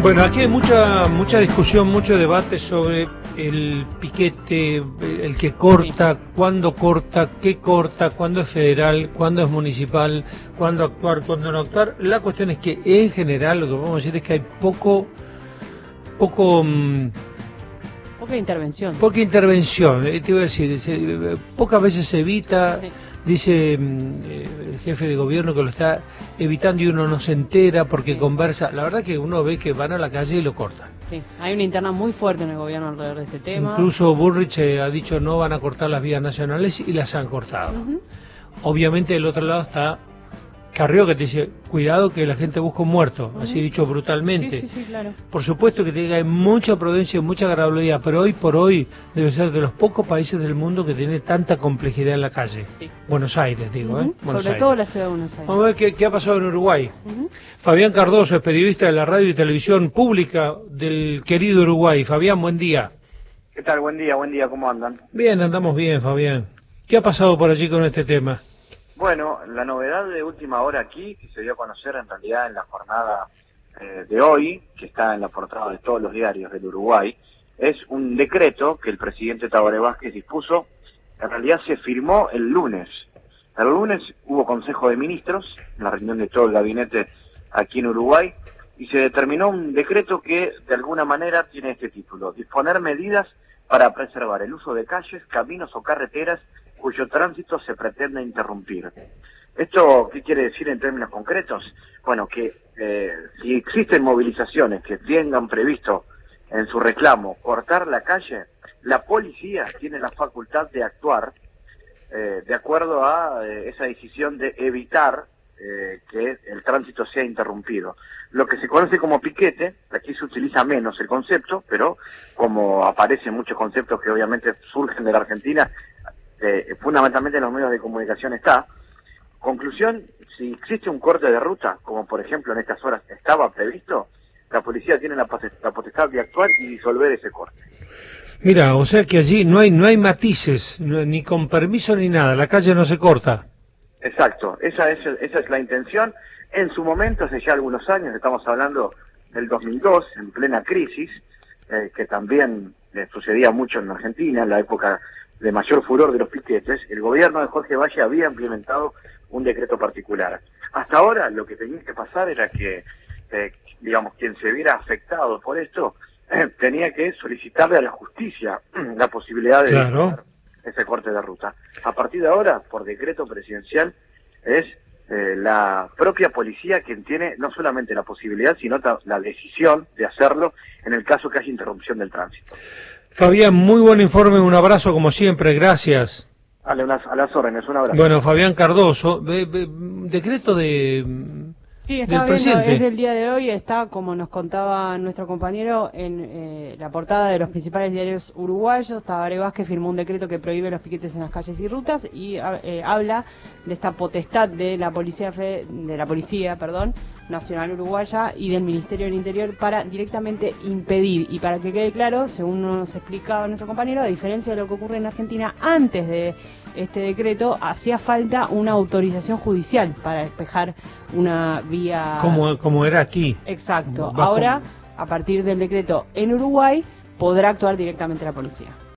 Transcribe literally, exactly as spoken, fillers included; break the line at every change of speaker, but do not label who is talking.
Bueno, aquí hay mucha mucha discusión, mucho debate sobre el piquete, el que corta, cuándo corta, qué corta, cuándo es federal, cuándo es municipal, cuándo actuar, cuándo no actuar. La cuestión es que en general lo que podemos decir es que hay poco, poco, mmm,
poca intervención.
Poca intervención, eh, te iba a decir, se, pocas veces se evita. Sí. Dice eh, el jefe de gobierno que lo está evitando y uno no se entera porque sí. conversa. La verdad que uno ve que van a la calle y lo cortan.
Sí, hay una interna muy fuerte en el gobierno alrededor de este tema.
Incluso Bullrich eh, ha dicho no van a cortar las vías nacionales y las han cortado. Uh-huh. Obviamente del otro lado está Carrió, que te dice, cuidado que la gente busca un muerto, uh-huh. así dicho brutalmente.
Sí, sí, sí, claro.
Por supuesto que tiene mucha prudencia y mucha agradabilidad, pero hoy por hoy debe ser de los pocos países del mundo que tiene tanta complejidad en la calle. Sí. Buenos Aires, digo,
uh-huh.
¿eh? Buenos
Sobre
Aires.
todo la ciudad de Buenos Aires.
Vamos a ver qué, qué ha pasado en Uruguay.
Uh-huh.
Fabián Cardoso es periodista de la radio y televisión pública del querido Uruguay. Fabián, buen día.
¿Qué tal? Buen día, buen día, ¿cómo andan?
Bien, andamos bien, Fabián. ¿Qué ha pasado por allí con este tema?
Bueno, la novedad de última hora aquí, que se dio a conocer en realidad en la jornada eh, de hoy, que está en la portada de todos los diarios del Uruguay, es un decreto que el presidente Tabaré Vázquez dispuso. En realidad se firmó el lunes. El lunes hubo Consejo de Ministros, la reunión de todo el gabinete aquí en Uruguay, y se determinó un decreto que de alguna manera tiene este título: disponer medidas para preservar el uso de calles, caminos o carreteras cuyo tránsito se pretende interrumpir. ¿Esto qué quiere decir en términos concretos? Bueno, que eh, si existen movilizaciones que tengan previsto en su reclamo cortar la calle, la policía tiene la facultad de actuar eh, de acuerdo a eh, esa decisión de evitar eh, que el tránsito sea interrumpido. Lo que se conoce como piquete, aquí se utiliza menos el concepto, pero como aparecen muchos conceptos que obviamente surgen de la Argentina, Eh, fundamentalmente en los medios de comunicación está. Conclusión, si existe un corte de ruta, como por ejemplo en estas horas estaba previsto, la policía tiene la, la potestad de actuar y disolver ese corte.
Mira, o sea que allí no hay no hay matices, no, ni con permiso ni nada, la calle no se corta.
Exacto, esa es, esa es la intención. En su momento, hace ya algunos años, estamos hablando del dos mil dos, en plena crisis, eh, que también eh, sucedía mucho en Argentina, en la época de mayor furor de los piquetes, el gobierno de Jorge Valle había implementado un decreto particular. Hasta ahora lo que tenía que pasar era que, eh, digamos, quien se viera afectado por esto, eh, tenía que solicitarle a la justicia la posibilidad de
claro.
ese corte de ruta. A partir de ahora, por decreto presidencial, es eh, la propia policía quien tiene no solamente la posibilidad, sino la decisión de hacerlo en el caso que haya interrupción del tránsito.
Fabián, muy buen informe, un abrazo como siempre, gracias.
A las, a las órdenes, un abrazo.
Bueno, Fabián Cardoso, be, be, decreto de...
Sí, está viendo, es del día de hoy, está, como nos contaba nuestro compañero, en eh, la portada de los principales diarios uruguayos. Tabaré Vázquez firmó un decreto que prohíbe los piquetes en las calles y rutas y eh, habla de esta potestad de la policía fe, de la policía, perdón, nacional uruguaya y del Ministerio del Interior para directamente impedir. Y para que quede claro, según nos explicaba nuestro compañero, a diferencia de lo que ocurre en Argentina, antes de este decreto hacía falta una autorización judicial para despejar una vía...
Como, como era aquí.
Exacto. Ahora, a partir del decreto en Uruguay, podrá actuar directamente la policía.